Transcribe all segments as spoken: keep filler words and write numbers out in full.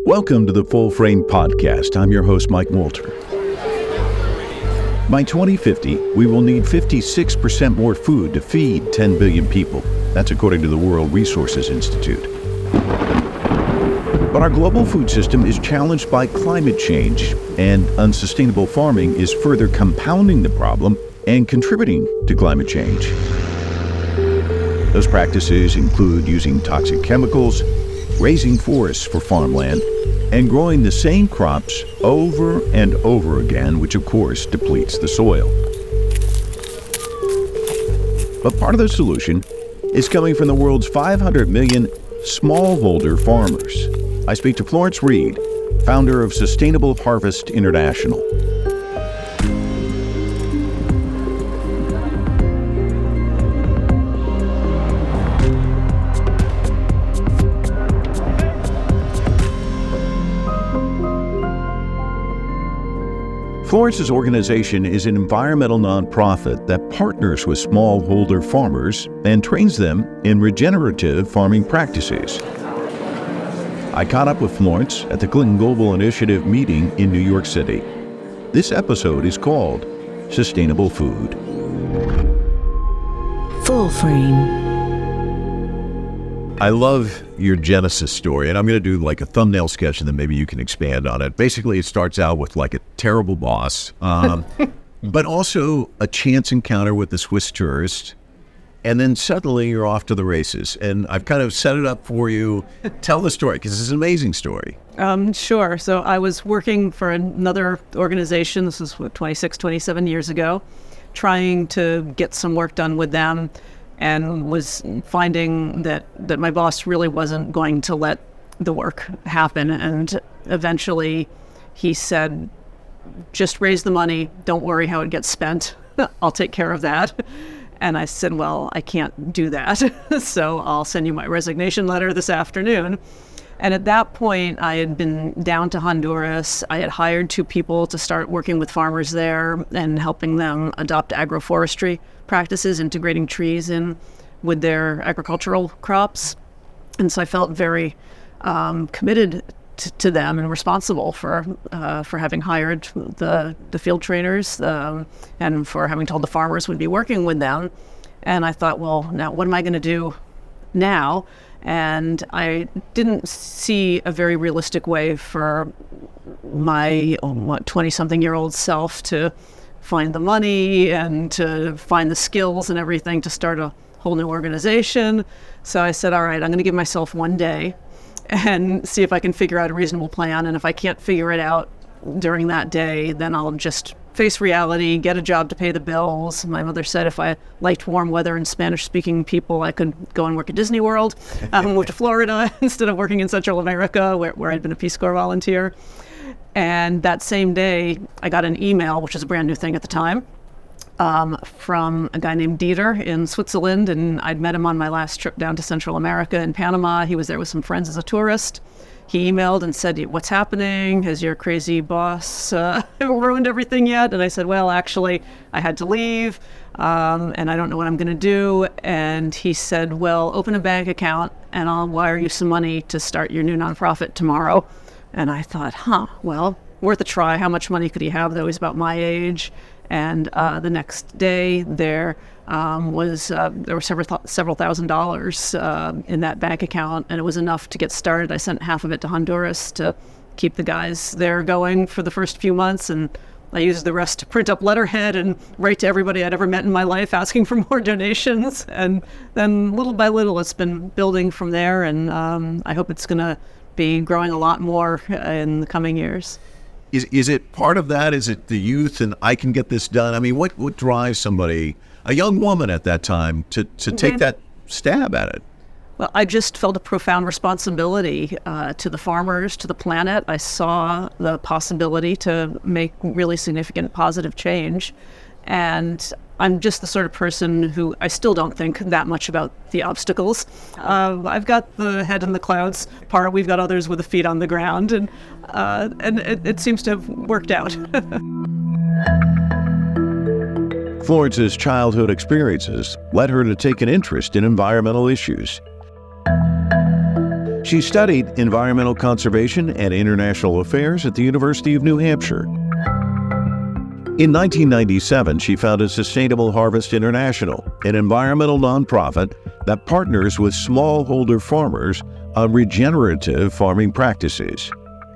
Welcome to the Full Frame Podcast. I'm your host, Mike Walter. By twenty fifty, we will need fifty-six percent more food to feed ten billion people. That's according to the World Resources Institute. But our global food system is challenged by climate change, and unsustainable farming is further compounding the problem and contributing to climate change. Those practices include using toxic chemicals, raising forests for farmland, and growing the same crops over and over again, which of course depletes the soil. But part of the solution is coming from the world's five hundred million smallholder farmers. I speak to Florence Reed, founder of Sustainable Harvest International. Florence's organization is an environmental nonprofit that partners with smallholder farmers and trains them in regenerative farming practices. I caught up with Florence at the Clinton Global Initiative meeting in New York City. This episode is called Sustainable Food. Full Frame. I love your Genesis story, and I'm going to do like a thumbnail sketch and then maybe you can expand on it. Basically, it starts out with like a terrible boss, um, but also a chance encounter with the Swiss tourist, and then suddenly you're off to the races. And I've kind of set it up for you. Tell the story, because it's an amazing story. Um, sure. So I was working for another organization, this was what, twenty-six, twenty-seven years ago, trying to get some work done with them, and was finding that, that my boss really wasn't going to let the work happen. And eventually he said, just raise the money. Don't worry how it gets spent. I'll take care of that. And I said, well, I can't do that. So I'll send you my resignation letter this afternoon. And at that point, I had been down to Honduras. I had hired two people to start working with farmers there and helping them adopt agroforestry practices, integrating trees in with their agricultural crops. And so I felt very um, committed t- to them and responsible for uh, for having hired the, the field trainers um, and for having told the farmers we'd be working with them. And I thought, well, now what am I going to do now? And I didn't see a very realistic way for my oh, what twenty-something-year-old self to find the money and to find the skills and everything to start a whole new organization. So I said, all right, I'm going to give myself one day and see if I can figure out a reasonable plan. And if I can't figure it out during that day, then I'll just face reality, get a job to pay the bills. My mother said if I liked warm weather and Spanish-speaking people, I could go and work at Disney World. I moved to Florida instead of working in Central America, where, where I'd been a Peace Corps volunteer. And that same day, I got an email, which was a brand new thing at the time, um, from a guy named Dieter in Switzerland. And I'd met him on my last trip down to Central America in Panama. He was there with some friends as a tourist. He emailed and said, what's happening? Has your crazy boss uh, ruined everything yet? And I said, well, actually, I had to leave, um, and I don't know what I'm going to do. And he said, well, open a bank account, and I'll wire you some money to start your new nonprofit tomorrow. And I thought, huh, well, worth a try. How much money could he have, though? He's about my age. And uh, the next day, there um, was uh, there were several th- several thousand dollars uh, in that bank account, and it was enough to get started. I sent half of it to Honduras to keep the guys there going for the first few months, and I used the rest to print up letterhead and write to everybody I'd ever met in my life asking for more donations. And then little by little, it's been building from there, and um, I hope it's going to be growing a lot more in the coming years. Is is it part of that? Is it the youth and I can get this done? I mean, what, what drives somebody, a young woman at that time, to, to take mm-hmm. that stab at it? Well, I just felt a profound responsibility uh, to the farmers, to the planet. I saw the possibility to make really significant positive change. And I'm just the sort of person who I still don't think that much about the obstacles. Uh, I've got the head in the clouds part. We've got others with the feet on the ground. And, uh, and it, it seems to have worked out. Florence's childhood experiences led her to take an interest in environmental issues. She studied environmental conservation and international affairs at the University of New Hampshire. In nineteen ninety-seven, she founded Sustainable Harvest International, an environmental nonprofit that partners with smallholder farmers on regenerative farming practices.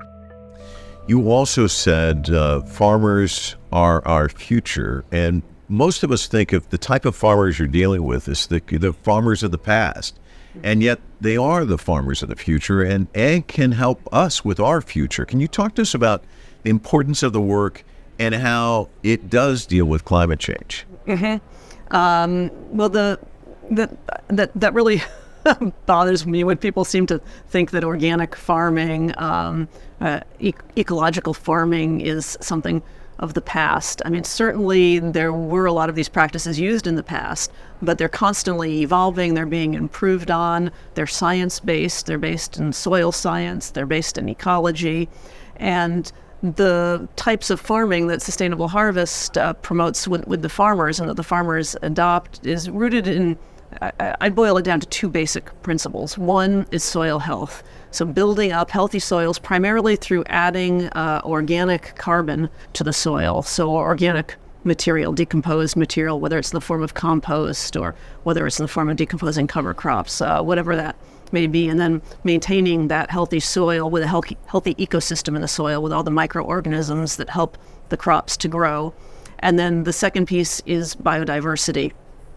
You also said uh, farmers are our future, and most of us think of the type of farmers you're dealing with as the, the farmers of the past, and yet they are the farmers of the future, and ag can help us with our future. Can you talk to us about the importance of the work and how it does deal with climate change? Mm-hmm. Um, well, the, the that that really bothers me when people seem to think that organic farming, um, uh, e- ecological farming is something of the past. I mean, certainly there were a lot of these practices used in the past, but they're constantly evolving, they're being improved on, they're science-based, they're based in soil science, they're based in ecology, and the types of farming that Sustainable Harvest uh, promotes with, with the farmers and that the farmers adopt is rooted in, I, I'd boil it down to two basic principles. One is soil health. So building up healthy soils primarily through adding uh, organic carbon to the soil. So organic material, decomposed material, whether it's in the form of compost or whether it's in the form of decomposing cover crops, uh, whatever that may be, and then maintaining that healthy soil with a healthy, healthy ecosystem in the soil with all the microorganisms that help the crops to grow. And then the second piece is biodiversity.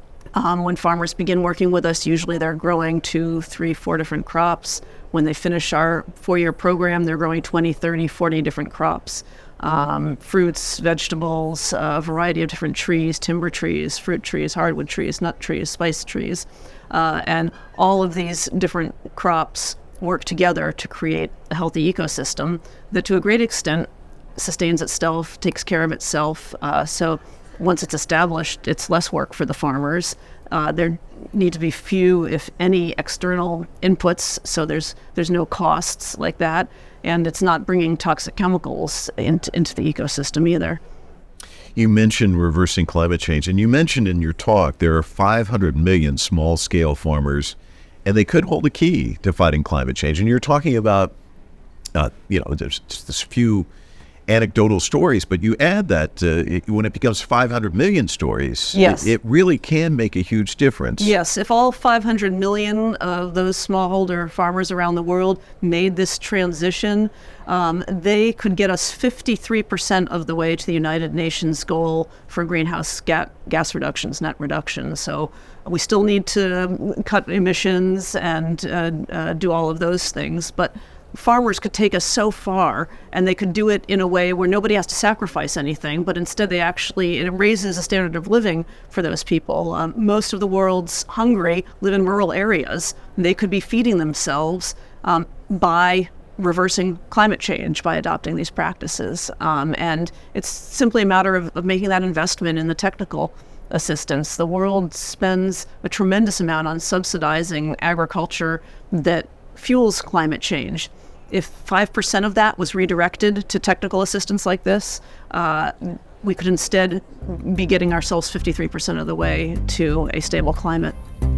Um, when farmers begin working with us, usually they're growing two, three, four different crops. When they finish our four-year program, they're growing twenty, thirty, forty different crops. Um, fruits, vegetables, a variety of different trees, timber trees, fruit trees, hardwood trees, nut trees, spice trees. Uh, and all of these different crops work together to create a healthy ecosystem that to a great extent sustains itself, takes care of itself. Uh, so once it's established, it's less work for the farmers. Uh, there need to be few, if any, external inputs, so there's there's no costs like that, and it's not bringing toxic chemicals into, into the ecosystem either. You mentioned reversing climate change, and you mentioned in your talk there are five hundred million small-scale farmers, and they could hold the key to fighting climate change. And you're talking about, uh, you know, there's just this few anecdotal stories, but you add that uh, it, when it becomes five hundred million stories, yes. it, it really can make a huge difference. Yes, if all five hundred million of those smallholder farmers around the world made this transition, um, they could get us fifty-three percent of the way to the United Nations goal for greenhouse ga- gas reductions, net reductions. So we still need to cut emissions and uh, uh, do all of those things, but farmers could take us so far, and they could do it in a way where nobody has to sacrifice anything, but instead they actually, it raises the standard of living for those people. Um, most of the world's hungry live in rural areas. They could be feeding themselves um, by reversing climate change, by adopting these practices. Um, and it's simply a matter of, of making that investment in the technical assistance. The world spends a tremendous amount on subsidizing agriculture that fuels climate change. If five percent of that was redirected to technical assistance like this, uh, we could instead be getting ourselves fifty-three percent of the way to a stable climate.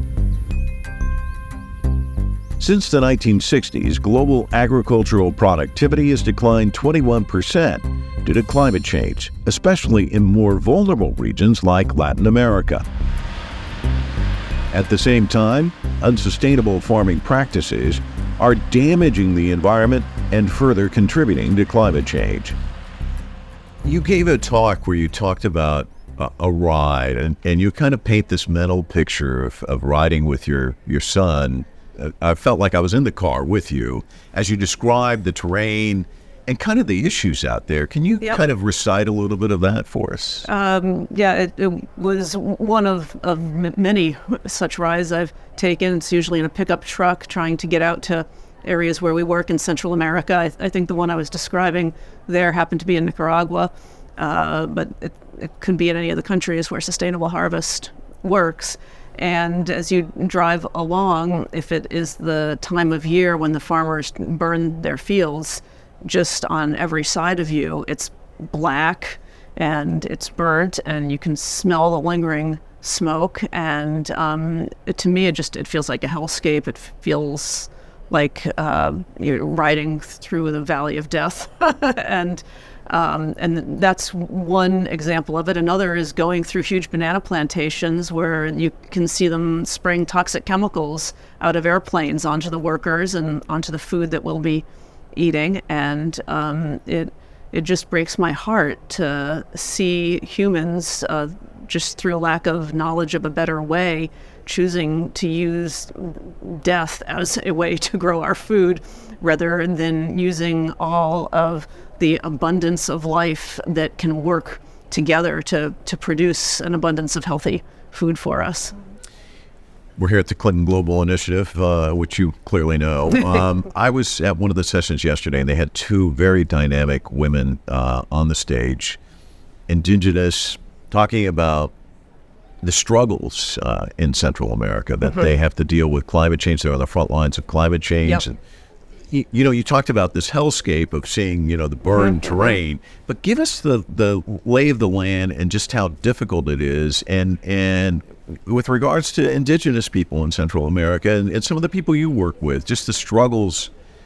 Since the nineteen sixties, global agricultural productivity has declined twenty-one percent due to climate change, especially in more vulnerable regions like Latin America. At the same time, unsustainable farming practices are damaging the environment and further contributing to climate change. You gave a talk where you talked about a, a ride, and, and you kind of paint this mental picture of, of riding with your, your son. I felt like I was in the car with you as you described the terrain and kind of the issues out there. Can you yep. kind of recite a little bit of that for us? Um, yeah, it, it was one of, of m- many such rides I've taken. It's usually in a pickup truck trying to get out to areas where we work in Central America. I, I think the one I was describing there happened to be in Nicaragua, uh, but it, it could be in any of the countries where Sustainable Harvest works. And as you drive along, if it is the time of year when the farmers burn their fields, just on every side of you, it's black and it's burnt, and you can smell the lingering smoke. And um, it, to me, it just it feels like a hellscape. It feels like uh, you're riding through the valley of death. and um, and that's one example of it. Another is going through huge banana plantations where you can see them spraying toxic chemicals out of airplanes onto the workers and onto the food that we'll be eating. And um, it it just breaks my heart to see humans, uh, just through a lack of knowledge of a better way, choosing to use death as a way to grow our food rather than using all of the abundance of life that can work together to, to produce an abundance of healthy food for us. We're here at the Clinton Global Initiative, uh, which you clearly know. Um, I was at one of the sessions yesterday, and they had two very dynamic women uh, on the stage, indigenous, talking about the struggles uh, in Central America that mm-hmm. they have to deal with climate change. They're on the front lines of climate change. Yep. And, you, you know, you talked about this hellscape of seeing, you know, the burned mm-hmm. terrain, but give us the, the lay of the land and just how difficult it is. And, and with regards to indigenous people in Central America and, and some of the people you work with, just the struggles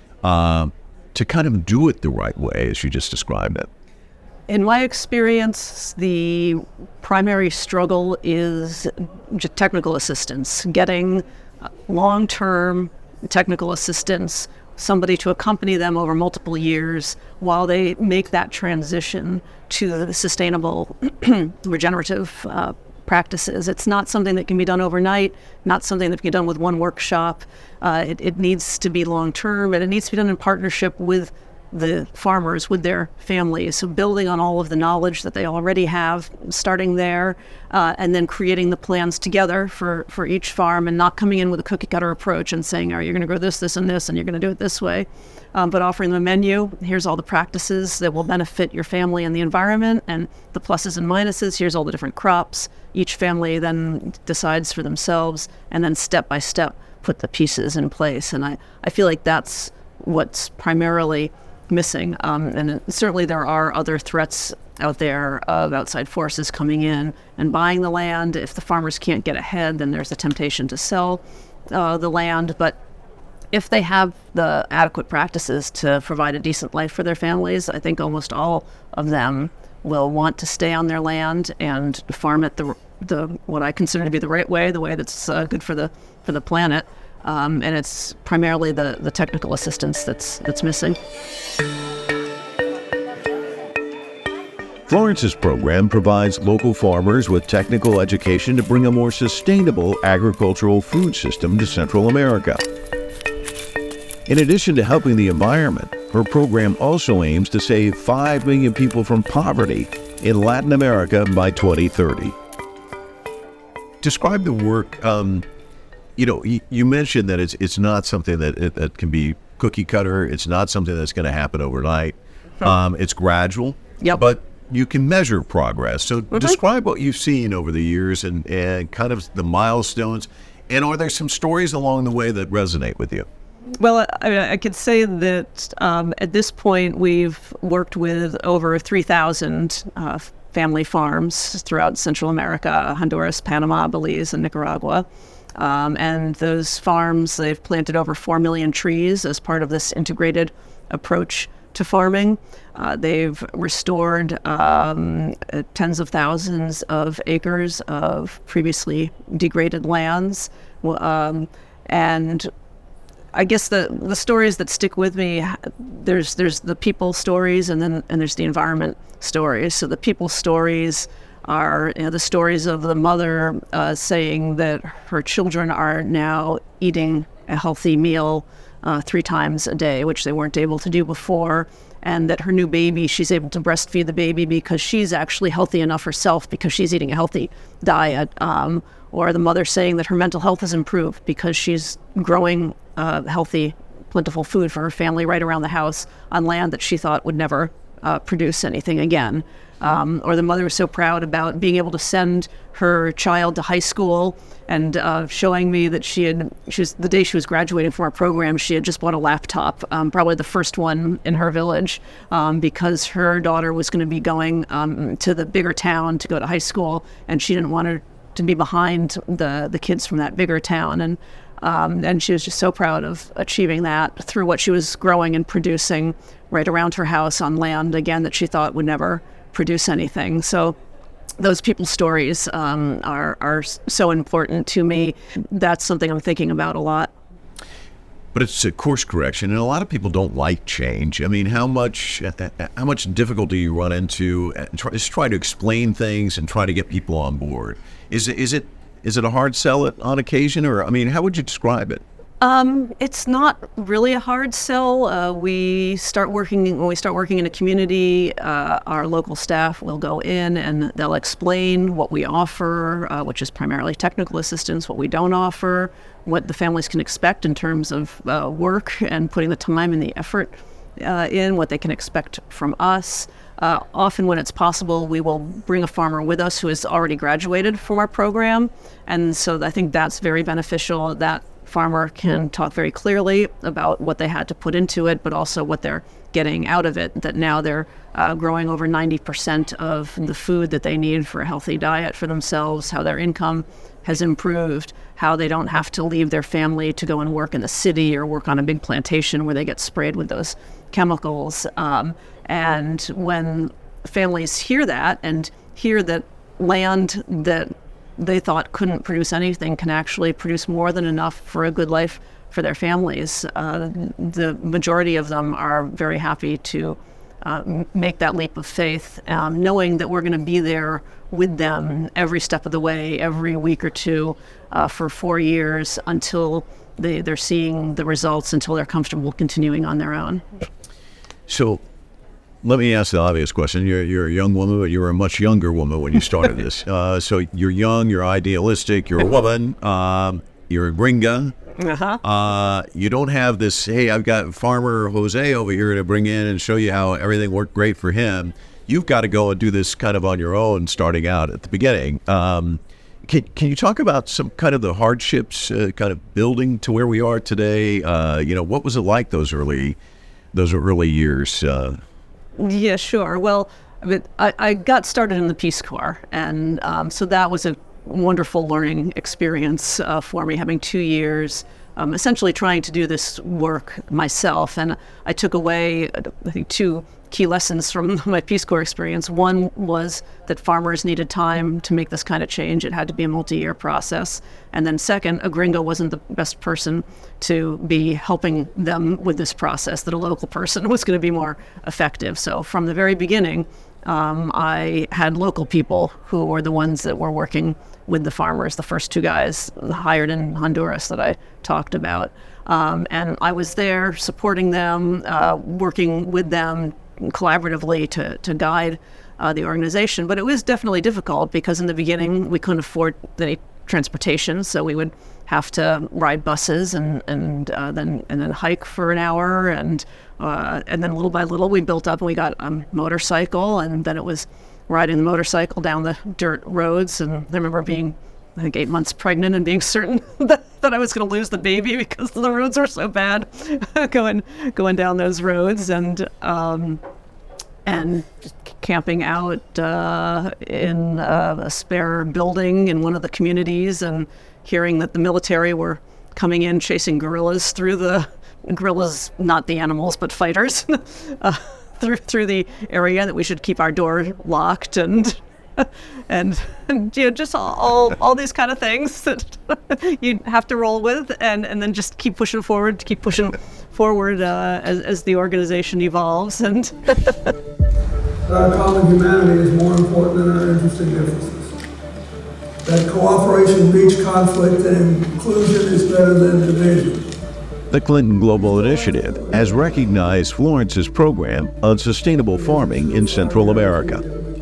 uh, to kind of do it the right way, as you just described it. In my experience, the primary struggle is just technical assistance, getting long-term technical assistance, somebody to accompany them over multiple years while they make that transition to the sustainable regenerative uh, practices. It's not something that can be done overnight, not something that can be done with one workshop. Uh, it, it needs to be long-term, and it needs to be done in partnership with the farmers, with their families. So building on all of the knowledge that they already have, starting there, uh, and then creating the plans together for, for each farm, and not coming in with a cookie cutter approach and saying, oh, you're going to grow this, this, and this, and you're going to do it this way. Um, but offering them a menu. Here's all the practices that will benefit your family and the environment, and the pluses and minuses. Here's all the different crops. Each family then decides for themselves, and then step by step put the pieces in place. And I, I feel like that's what's primarily missing. Um, and certainly there are other threats out there of outside forces coming in and buying the land. If the farmers can't get ahead, then there's a temptation to sell uh, the land. But if they have the adequate practices to provide a decent life for their families, I think almost all of them will want to stay on their land and farm it the the what I consider to be the right way, the way that's uh, good for the for the planet. Um, and it's primarily the, the technical assistance that's that's missing. Florence's program provides local farmers with technical education to bring a more sustainable agricultural food system to Central America. In addition to helping the environment, her program also aims to save five million people from poverty in Latin America by twenty thirty. Describe the work. Um, You know, you mentioned that it's it's not something that it, that can be cookie cutter. It's not something that's going to happen overnight. Um, it's gradual, yep. but you can measure progress. So mm-hmm. describe what you've seen over the years and, and kind of the milestones. And are there some stories along the way that resonate with you? Well, I, I could say that um, at this point we've worked with over three thousand uh, family farms throughout Central America, Honduras, Panama, Belize, and Nicaragua. Um, and those farms, they've planted over four million trees as part of this integrated approach to farming. Uh, they've restored um, uh, tens of thousands of acres of previously degraded lands. Um, and I guess the, the stories that stick with me, there's there's the people stories and then and there's the environment stories. So the people stories are you know, the stories of the mother uh, saying that her children are now eating a healthy meal uh, three times a day, which they weren't able to do before, and that her new baby, she's able to breastfeed the baby because she's actually healthy enough herself because she's eating a healthy diet, um, or the mother saying that her mental health has improved because she's growing uh, healthy, plentiful food for her family right around the house on land that she thought would never uh, produce anything again. Um, or the mother was so proud about being able to send her child to high school and uh, showing me that she had, she was, the day she was graduating from our program, she had just bought a laptop, um, probably the first one in her village, um, because her daughter was going to be going um, to the bigger town to go to high school, and she didn't want her to be behind the, the kids from that bigger town. And Um, and she was just so proud of achieving that through what she was growing and producing right around her house on land, again, that she thought would never produce anything. So those people's stories um, are, are so important to me. That's something I'm thinking about a lot. But it's a course correction, and a lot of people don't like change. I mean, how much how much difficulty you run into try, just try to explain things and try to get people on board. Is it is it is it a hard sell on occasion, or I mean, how would you describe it? Um, it's not really a hard sell. Uh, we start working when we start working in a community. Uh, our local staff will go in and they'll explain what we offer, uh, which is primarily technical assistance, what we don't offer, what the families can expect in terms of uh, work and putting the time and the effort uh, in, what they can expect from us. Uh, often when it's possible, we will bring a farmer with us who has already graduated from our program. And so I think that's very beneficial. That farmer can talk very clearly about what they had to put into it, but also what they're getting out of it, that now they're uh, growing over ninety percent of the food that they need for a healthy diet for themselves, how their income has improved, how they don't have to leave their family to go and work in the city or work on a big plantation where they get sprayed with those chemicals. Um, and when families hear that and hear that land that they thought couldn't produce anything can actually produce more than enough for a good life for their families, uh, the majority of them are very happy to uh, make that leap of faith, um, knowing that we're going to be there with them every step of the way, every week or two, uh, for four years until they, they're seeing the results, until they're comfortable continuing on their own. So let me ask the obvious question. You're, you're a young woman, but you were a much younger woman when you started this. Uh, so you're young, you're idealistic, you're a woman, um, you're a gringa. Uh-huh. Uh, you don't have this, hey, I've got farmer Jose over here to bring in and show you how everything worked great for him. You've got to go and do this kind of on your own starting out at the beginning. Um, can, can you talk about some kind of the hardships, uh, kind of building to where we are today? Uh, you know, what was it like those early, those early years? Uh, Yeah, sure. Well, I, mean, I, I got started in the Peace Corps, and um, so that was a wonderful learning experience uh, for me, having two years, um, essentially trying to do this work myself. And I took away, I think, two key lessons from my Peace Corps experience. One was that farmers needed time to make this kind of change. It had to be a multi-year process. And then second, a gringo wasn't the best person to be helping them with this process, that a local person was going to be more effective. So from the very beginning, um, I had local people who were the ones that were working with the farmers, the first two guys hired in Honduras that I talked about. Um, and I was there supporting them, uh, working with them collaboratively to, to guide uh, the organization. But it was definitely difficult because in the beginning we couldn't afford any transportation, so we would have to ride buses and and uh, then and then hike for an hour, and uh, and then little by little we built up and we got a motorcycle, and then it was riding the motorcycle down the dirt roads. And I remember being, I think, eight months pregnant and being certain that, that I was going to lose the baby because the roads were so bad going going down those roads, and um, and just camping out uh, in uh, a spare building in one of the communities, and hearing that the military were coming in chasing guerrillas through the guerrillas, not the animals, but fighters, uh, through through the area, that we should keep our door locked, and and, and you know, just all, all all these kind of things that you have to roll with, and and then just keep pushing forward, keep pushing forward uh, as as the organization evolves. And our common humanity is more important than our interesting differences. That cooperation beats conflict, and inclusion is better than division. The Clinton Global Initiative has recognized Florence's program on sustainable farming in Central America.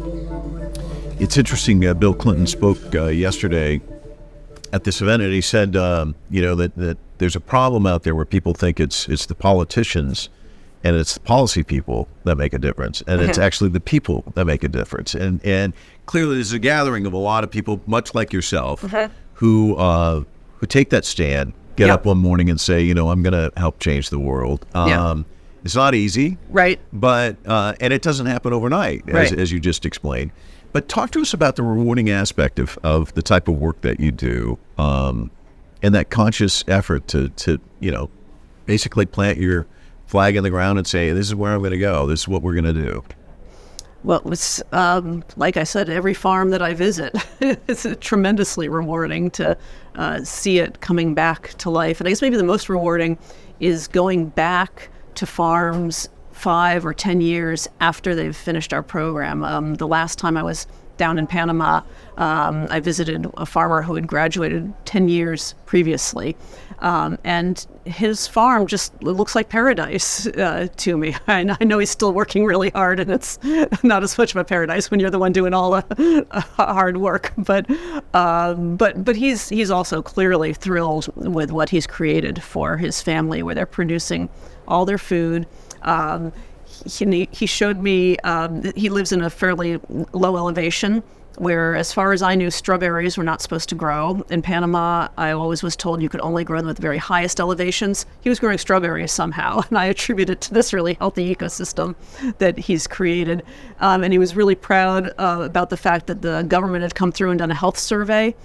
It's interesting, uh, Bill Clinton spoke uh, yesterday at this event, and he said, um, you know, that, that there's a problem out there where people think it's it's the politicians and it's the policy people that make a difference, and it's actually the people that make a difference. And and clearly there's a gathering of a lot of people, much like yourself, uh-huh. who uh, who take that stand, get yep. up one morning and say, you know, I'm going to help change the world. Um, yeah. It's not easy, right? But uh, and it doesn't happen overnight, as, right. as you just explained. But talk to us about the rewarding aspect of, of the type of work that you do, um, and that conscious effort to, to, you know, basically plant your flag in the ground and say, this is where I'm going to go. This is what we're going to do? Well, it's um, like I said, every farm that I visit, it's tremendously rewarding to uh, see it coming back to life. And I guess maybe the most rewarding is going back to farms five or ten years after they've finished our program. Um, the last time I was down in Panama, um, I visited a farmer who had graduated ten years previously. Um, and his farm just looks like paradise uh, to me. I, I know he's still working really hard, and it's not as much of a paradise when you're the one doing all the uh, hard work. But um, but but he's he's also clearly thrilled with what he's created for his family, where they're producing all their food. Um, he, he showed me um, that he lives in a fairly low elevation, where, as far as I knew, strawberries were not supposed to grow. In Panama, I always was told you could only grow them at the very highest elevations. He was growing strawberries somehow, and I attribute it to this really healthy ecosystem that he's created. Um, and he was really proud uh, about the fact that the government had come through and done a health survey,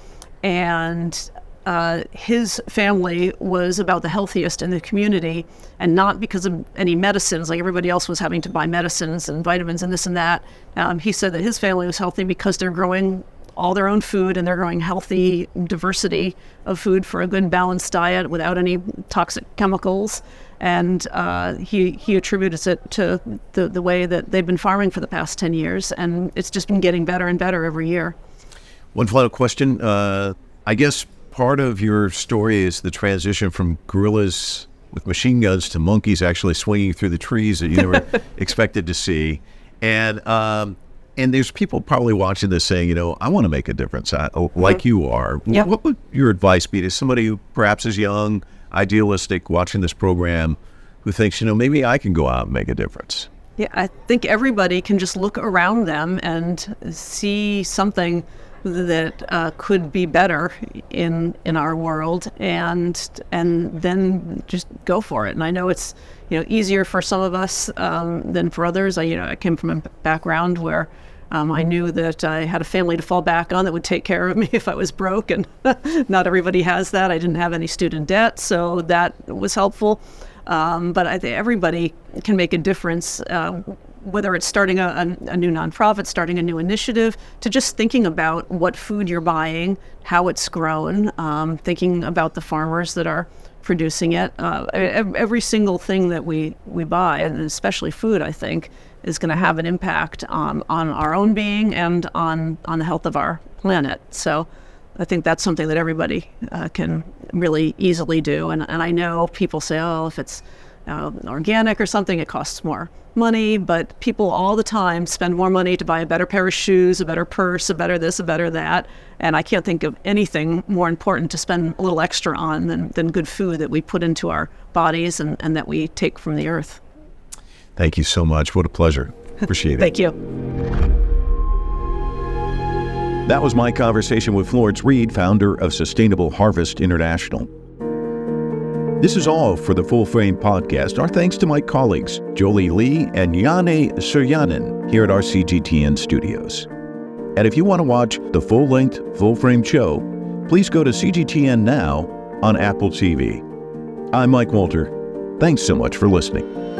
and uh, his family was about the healthiest in the community, and not because of any medicines, like everybody else was having to buy medicines and vitamins and this and that. Um, he said that his family was healthy because they're growing all their own food, and they're growing healthy diversity of food for a good balanced diet without any toxic chemicals. And uh, he he attributes it to the, the way that they've been farming for the past ten years, and it's just been getting better and better every year. One final question. Uh, I guess part of your story is the transition from gorillas with machine guns to monkeys actually swinging through the trees that you never expected to see. And um, and there's people probably watching this saying, you know, I want to make a difference, I, like you are. Yep. What would your advice be to somebody who perhaps is young, idealistic, watching this program, who thinks, you know, maybe I can go out and make a difference? Yeah, I think everybody can just look around them and see something that uh, could be better in in our world, and and then just go for it. And I know it's, you know, easier for some of us um, than for others. I you know I came from a background where um, I knew that I had a family to fall back on that would take care of me if I was broke, and not everybody has that. I didn't have any student debt, so that was helpful. Um, but I think everybody can make a difference. Uh, whether it's starting a, a, a new nonprofit, starting a new initiative, to just thinking about what food you're buying, how it's grown, um, thinking about the farmers that are producing it. Uh, every single thing that we, we buy, and especially food, I think, is going to have an impact on, on our own being and on, on the health of our planet. So I think that's something that everybody uh, can really easily do. And, and I know people say, oh, if it's Uh, organic or something, it costs more money, but people all the time spend more money to buy a better pair of shoes, a better purse, a better this, a better that. And I can't think of anything more important to spend a little extra on than, than good food that we put into our bodies and, and that we take from the earth. Thank you so much. What a pleasure. Appreciate it. Thank you. That was my conversation with Florence Reed, founder of Sustainable Harvest International. This is all for the Full Frame Podcast. Our thanks to my colleagues, Jolie Lee and Janne Surjanen here at our C G T N studios. And if you want to watch the full-length, full-frame show, please go to C G T N Now on Apple T V. I'm Mike Walter. Thanks so much for listening.